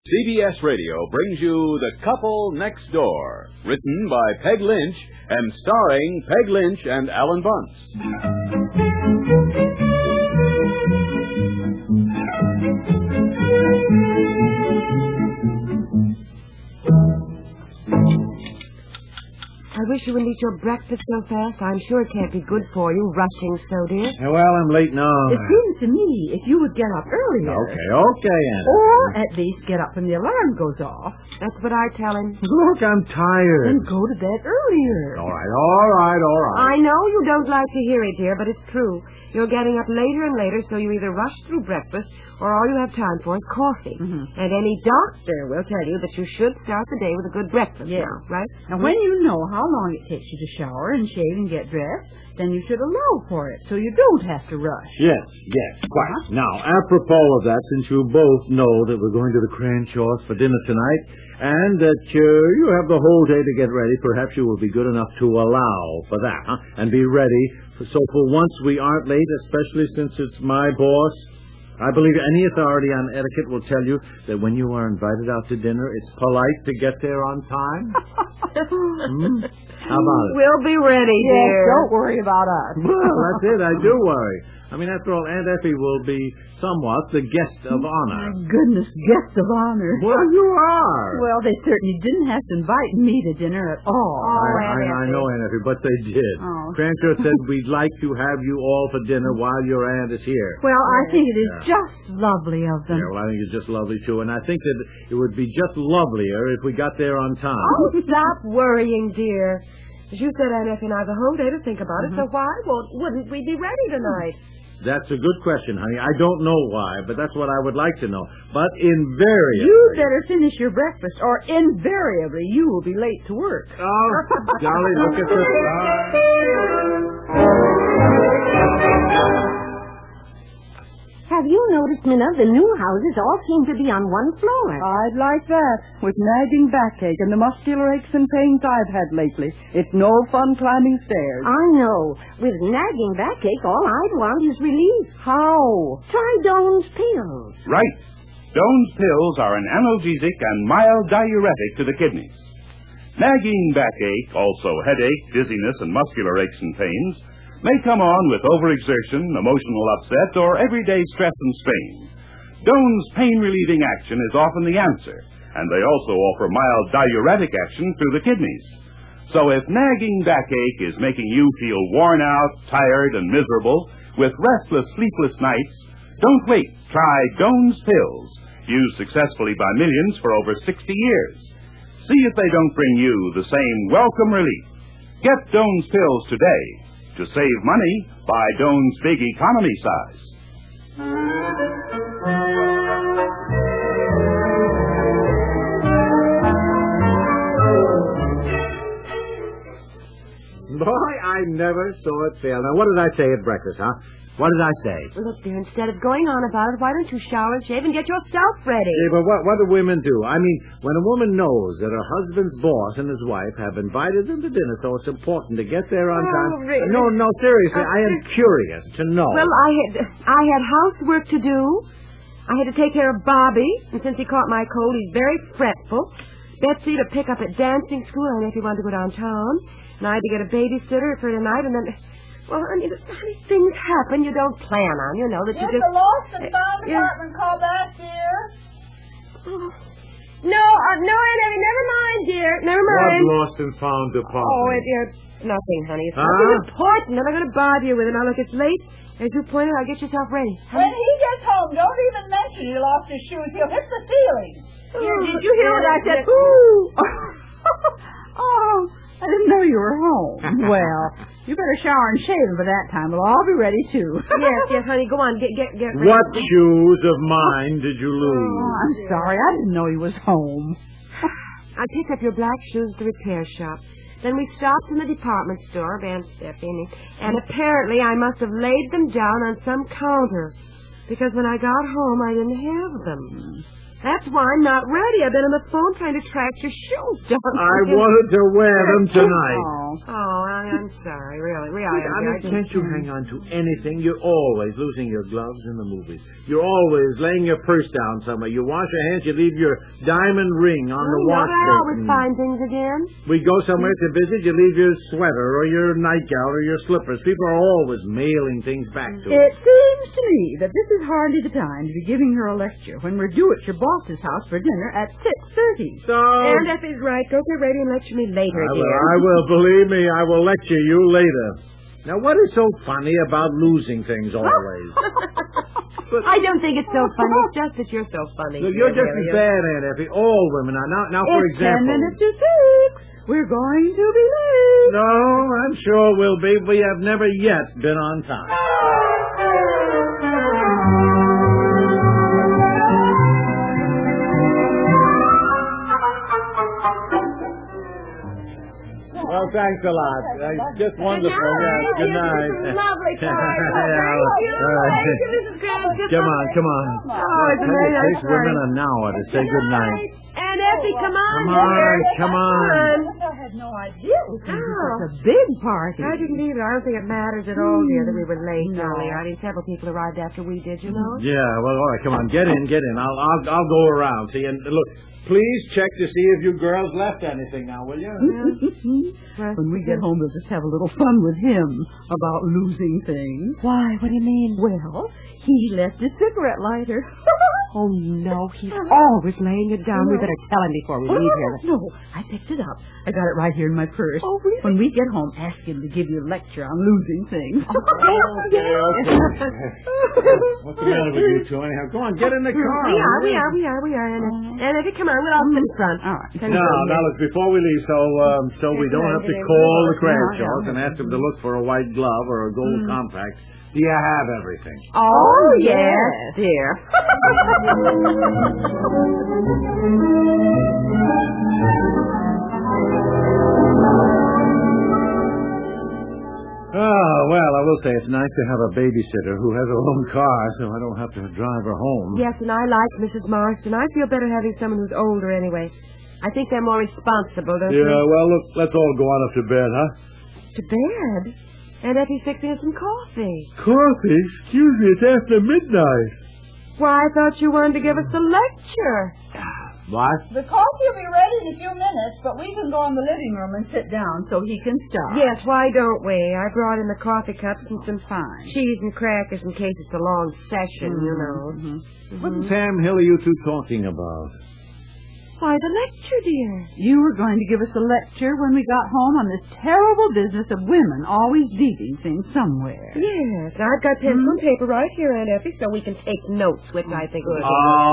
CBS Radio brings you The Couple Next Door, written by Peg Lynch and starring Peg Lynch and Alan Bunce. I wish you wouldn't eat your breakfast so fast. I'm sure it can't be good for you, rushing so, dear. Well, I'm late now. It seems to me if you would get up earlier. Okay, Aunt. Or at least get up when the alarm goes off. That's what I tell him. Look, I'm tired. And go to bed earlier. All right. I know you don't like to hear it, dear, but it's true. You're getting up later and later, so you either rush through breakfast or all you have time for is coffee. Mm-hmm. And any doctor will tell you that you should start the day with a good breakfast now, right? Now, when you know how long it takes you to shower and shave and get dressed, then you should allow for it, so you don't have to rush. Yes, quite. Now, apropos of that, since you both know that we're going to the Cranshaws for dinner tonight, and that you have the whole day to get ready, perhaps you will be good enough to allow for that, and be ready. So for once we aren't late, especially since it's my boss. I believe any authority on etiquette will tell you that when you are invited out to dinner, it's polite to get there on time. How about it? We'll be ready, Yes, dear. don't worry about us. Well, that's it. I do worry. I mean, after all, Aunt Effie will be somewhat the guest of honor. My goodness, guest of honor. Well, you are. Well, they certainly didn't have to invite me to dinner at all. I know, Aunt Effie, but they did. Oh. Cranshaw said we'd like to have you all for dinner while your aunt is here. Well, I think it is just lovely of them. Yeah, well, I think it's just lovely, too. And I think that it would be just lovelier if we got there on time. Oh, stop worrying, dear. As you said, Aunt Effie and I have the whole day to think about it, so why wouldn't we be ready tonight? That's a good question, honey. I don't know why, but that's what I would like to know. But invariably... You better finish your breakfast, or invariably you will be late to work. Oh, golly, look at this. Have you noticed, Minna, the new houses all seem to be on one floor? I'd like that, with nagging backache and the muscular aches and pains I've had lately. It's no fun climbing stairs. I know. With nagging backache, all I'd want is relief. How? Try Doan's pills. Right. Doan's pills are an analgesic and mild diuretic to the kidneys. Nagging backache, also headache, dizziness, and muscular aches and pains, may come on with overexertion, emotional upset, or everyday stress and strain. Doan's pain-relieving action is often the answer, and they also offer mild diuretic action through the kidneys. So if nagging backache is making you feel worn out, tired, and miserable, with restless, sleepless nights, don't wait. Try Doan's pills, used successfully by millions for over 60 years. See if they don't bring you the same welcome relief. Get Doan's pills today. To save money, buy Doan's Big Economy size. Boy, I never saw it fail. Now, what did I say at breakfast, huh? What did I say? Look, dear, instead of going on about it, why don't you shower and shave and get yourself ready? Yeah, but what do women do? I mean, when a woman knows that her husband's boss and his wife have invited them to dinner, so it's important to get there on time. Really? No, seriously, I am curious to know. Well, I had housework to do. I had to take care of Bobby, and since he caught my cold, he's very fretful. Betsy to pick up at dancing school, and if he wanted to go downtown. And I had to get a babysitter for tonight, and then... Well, I mean, things happen you don't plan on, you know, that you just... the lost and found department call back, dear? No, Aunt Effie, never mind, dear. Never mind. What lost and found department? Oh, it's nothing, honey. It's nothing important. I'm not going to bother you with it. Now, look, it's late. As you pointed out, get yourself ready. When he gets home, don't even mention he lost his shoes. He'll hit the ceiling. Did you hear what I said? Ooh! Oh, I didn't know you were home. Well, you better shower and shave by that time. We'll all be ready, too. Yes, honey. Go on. Get ready. What shoes of mine did you lose? Oh, I'm sorry. I didn't know he was home. I picked up your black shoes at the repair shop. Then we stopped in the department store, Aunt Stephanie, and apparently I must have laid them down on some counter, because when I got home, I didn't have them. That's why I'm not ready. I've been on the phone trying to track your shoes down. I wanted to wear them tonight. Oh, I'm sorry, really. Can't you hang on to anything? You're always losing your gloves in the movies. You're always laying your purse down somewhere. You wash your hands, you leave your diamond ring on the wash I always find things again. We go somewhere to visit, you leave your sweater or your nightgown or your slippers. People are always mailing things back to us. It seems to me that this is hardly the time to be giving her a lecture when we're due at your boss's house for dinner at 6:30. So... And Effie's right. Go get ready and lecture me later, dear. I will. Believe me, I will lecture you later. Now, what is so funny about losing things always? I don't think it's so funny. It's just that you're so funny. Look, you're just as bad, Aunt Effie. All women are. Now, for It's example... 10 minutes to 6. We're going to be late. No, I'm sure we'll be. We have never yet been on time. Well, thanks a lot. Just wonderful. Yeah, good night. Lovely time. Come on. Oh, it's a very nice Takes women an hour to say good night. And Effie, come on. Come on. I had no idea it was going to be such a big party. I didn't either. I don't think it matters at all, dear, that we were late earlier. I mean, several people arrived after we did, you know. Yeah, well, all right, come on. Get in. I'll go around. See, and look, please check to see if you girls left anything now, will you? When we get home, we'll just have a little fun with him about losing things. Why? What do you mean? Well, he left his cigarette lighter. Oh, no, he's always laying it down. We better tell him before we leave here. No, I picked it up. I got it right here in my purse. Oh, really? When we get home, ask him to give you a lecture on losing things. Okay. What's the matter with you two, anyhow? Go on, get in the car. We are. And if you come on, we'll all sit in front. All right. Now, look, before we leave, so we don't have to call the Cranshaws and ask them to look for a white glove or a gold compact. Do you have everything? Oh, yes, dear. Oh, well, I will say it's nice to have a babysitter who has her own car so I don't have to drive her home. Yes, and I like Mrs. Marston. I feel better having someone who's older anyway. I think they're more responsible, don't you? Yeah, well, look, let's all go on up to bed, huh? To bed? And Effie's fixing us some coffee. Coffee? Excuse me, it's after midnight. Why, I thought you wanted to give us a lecture. What? The coffee will be ready in a few minutes, but we can go in the living room and sit down so he can start. Yes, why don't we? I brought in the coffee cups and some Fine. cheese and crackers in case it's a long session, you know. What in Sam Hill are you two talking about? Why, the lecture, dear. You were going to give us a lecture when we got home on this terrible business of women always leaving things somewhere. Yes, I've got pencil and paper right here, Aunt Effie, so we can take notes, which I think is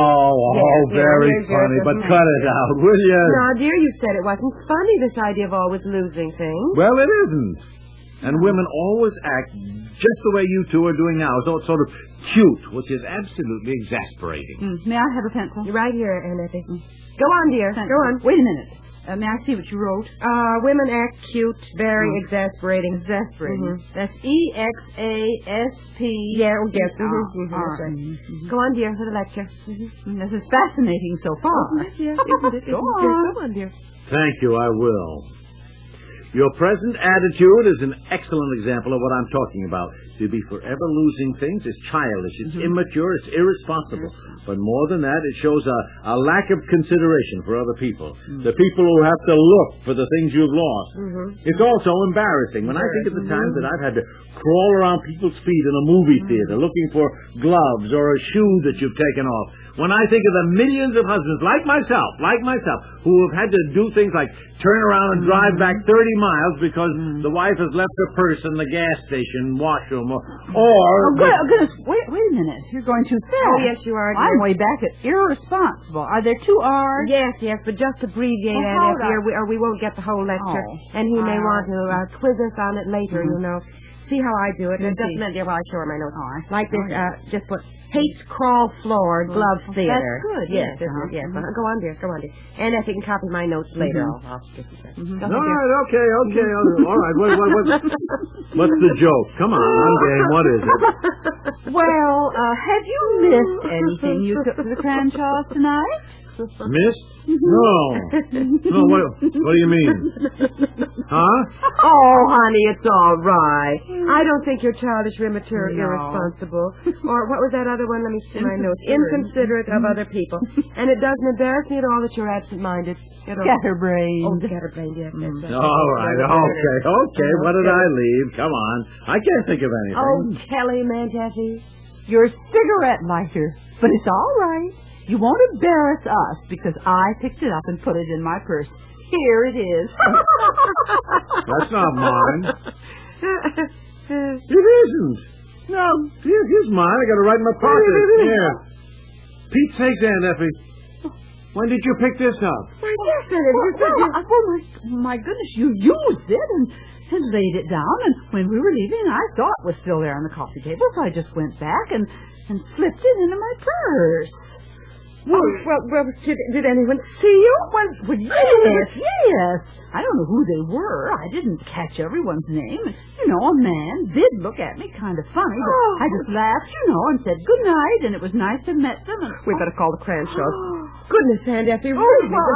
Very funny, but cut it out, will you? Now, dear, you said it wasn't funny, this idea of always losing things. Well, it isn't. And women always act just the way you two are doing now, so it's sort of cute, which is absolutely exasperating. May I have a pencil? You're right here, Aunt Effie. Go on, dear. Thank Go you. on. Wait a minute. May I see what you wrote? Women act cute, very exasperating. Exasperating. That's EXASP. Yeah, yes. That's right. Go on, dear, for the lecture. This is fascinating so far. Yes, isn't it? Go Go on, dear. Thank you, I will. Your present attitude is an excellent example of what I'm talking about. To be forever losing things is childish, it's immature, it's irresponsible. But more than that, it shows a lack of consideration for other people. The people who have to look for the things you've lost. It's also embarrassing. When I think of the times that I've had to crawl around people's feet in a movie theater looking for gloves or a shoe that you've taken off. When I think of the millions of husbands like myself, who have had to do things like turn around and drive back 30 miles because the wife has left her purse in the gas station washroom, Goodness, wait a minute. You're going too fast. Oh, yes, you are, dear. I'm way back at irresponsible. Are there 2 R's? Yes, but just abbreviate, Aunt Effie, or we won't get the whole lecture. And he may want to quiz us on it later, you know. See how I do it. Just a minute, dear, while I show her my notes. Like this, just put hates crawl floor, glove theater. That's good. Yes, yes. Go on, dear. And if you can copy my notes later, I'll stick with that. Go ahead, dear. All right, okay. All right, what's the joke? Come on, I'm game. What is it? Well, have you missed anything you took to the Cranshaws tonight? Missed? No. No, what do you mean? Huh? Oh, honey, it's all right. I don't think you're childish, immature, irresponsible. Or what was that other one? Let me see my notes. Inconsiderate of other people. And it doesn't embarrass me at all that you're absent-minded. Scatterbrained. Oh, scatterbrained, yes. That's right. All right, okay. What did I leave? Come on. I can't think of anything. Oh, tell him, Aunt Effie. Your cigarette lighter. But it's all right. You won't embarrass us because I picked it up and put it in my purse. Here it is. That's not mine. It isn't. No, here's mine. I got it right in my pocket. Here. Pete's sakes, Aunt Effie. When did you pick this up? Why, yes, Aunt My goodness, you used it and laid it down. And when we were leaving, I saw it was still there on the coffee table, so I just went back and slipped it into my purse. Well, did anyone see you? Well, yes. I don't know who they were. I didn't catch everyone's name. You know, a man did look at me kind of funny, but I just laughed, and said good night, and it was nice to meet them. And we better call the Cranshaws. Goodness, Aunt Effie, really?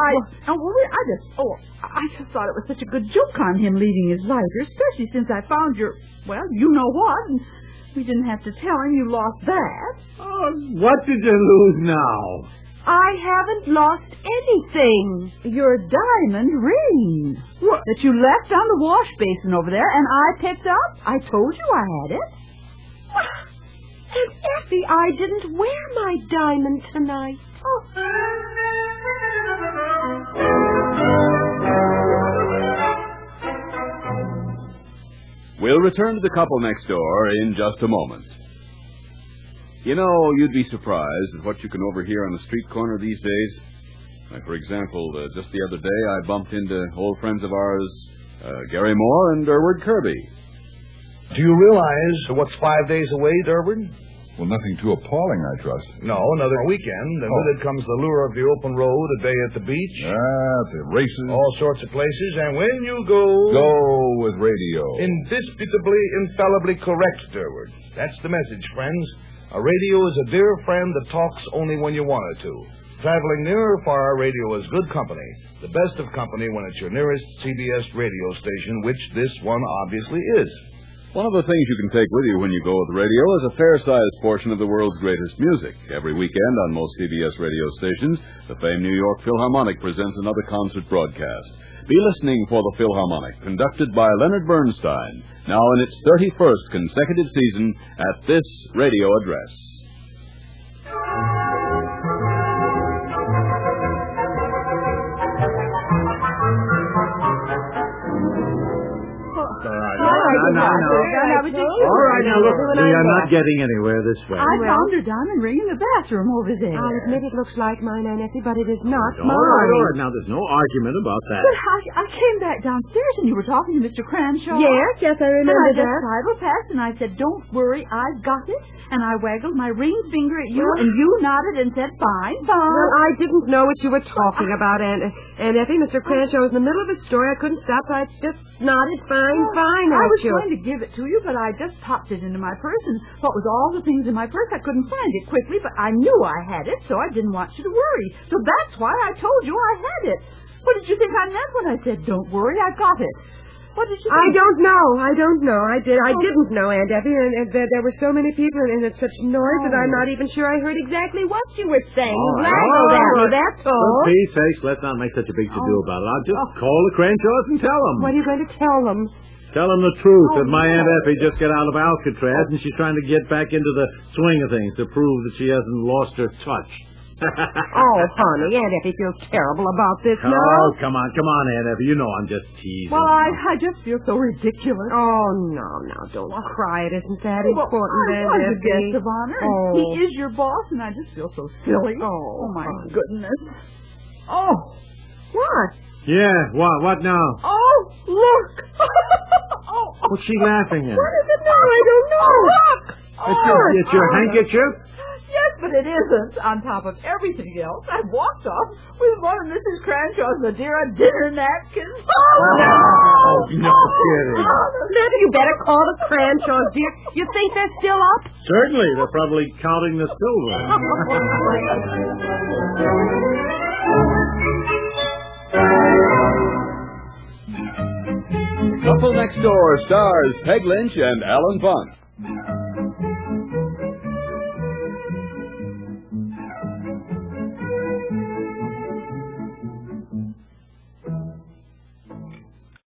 I just thought it was such a good joke on him leaving his lighter, especially since I found your, you know what, and we didn't have to tell him you lost that. What did you lose now? I haven't lost anything. Your diamond ring. What? That you left on the wash basin over there, and I picked up. I told you I had it. Aunt Effie, I didn't wear my diamond tonight. We'll return to the couple next door in just a moment. You know, you'd be surprised at what you can overhear on the street corner these days. Like, for example, just the other day, I bumped into old friends of ours, Gary Moore and Durward Kirby. Do you realize what's 5 days away, Durward? Well, nothing too appalling, I trust. No, another weekend, and with it comes the lure of the open road, a day at the beach. The races. All sorts of places, and when you go... Go with radio. Indisputably, infallibly correct, Durward. That's the message, friends. A radio is a dear friend that talks only when you want it to. Traveling near or far, radio is good company. The best of company when it's your nearest CBS radio station, which this one obviously is. One of the things you can take with you when you go with the radio is a fair-sized portion of the world's greatest music. Every weekend on most CBS radio stations, the famed New York Philharmonic presents another concert broadcast. Be listening for the Philharmonic, conducted by Leonard Bernstein, now in its 31st consecutive season at this radio address. All right, now look, we are not getting anywhere this way. I found your diamond ring in the bathroom over there. I'll admit it looks like mine, Aunt Effie, but it is not mine. All right. Now, there's no argument about that. But I came back downstairs and you were talking to Mr. Cranshaw. Yes, I remember and I that. just sidled past and I said, don't worry, I got it. And I waggled my ring finger at you and you nodded and said, fine. Well, I didn't know what you were talking about, Aunt Effie. Mr. Cranshaw was in the middle of a story. I couldn't stop. I just nodded fine I at was you. trying to give it to you, but I just popped it into my purse, and what with all the things in my purse, I couldn't find it quickly, but I knew I had it, so I didn't want you to worry. So that's why I told you I had it. What did you think I meant when I said, don't worry, I got it? What did you think? I don't know. I didn't know, Aunt Effie, and there were so many people, and it's such noise that I'm not even sure I heard exactly what you were saying. You waggled at me, that's all. For Pete's sakes, let's not make such a big to-do about it. I'll just call the Cranshaws and tell them. What are you going to tell them? Tell them the truth, that my Aunt Effie just got out of Alcatraz, and she's trying to get back into the swing of things to prove that she hasn't lost her touch. Oh, honey, Aunt Effie feels terrible about this now. Oh, come on, Aunt Effie. You know I'm just teasing. Well, I just feel so ridiculous. Oh, no, don't cry. It isn't that important, Aunt Effie. I'm the guest of honor. Oh. He is your boss, and I just feel so silly. Oh my goodness. Oh. What? Yeah, what now? Oh, look. What's she laughing at? What is it now? I don't know. Look! It's your handkerchief? Yes, but it isn't. On top of everything else, I walked off with one of Mrs. Cranshaw's Madeira dinner napkins. No kidding. Maybe you better call the Cranshaws, dear. You think they're still up? Certainly, they're probably counting the silver. Couple Next Door stars Peg Lynch and Alan Bunce.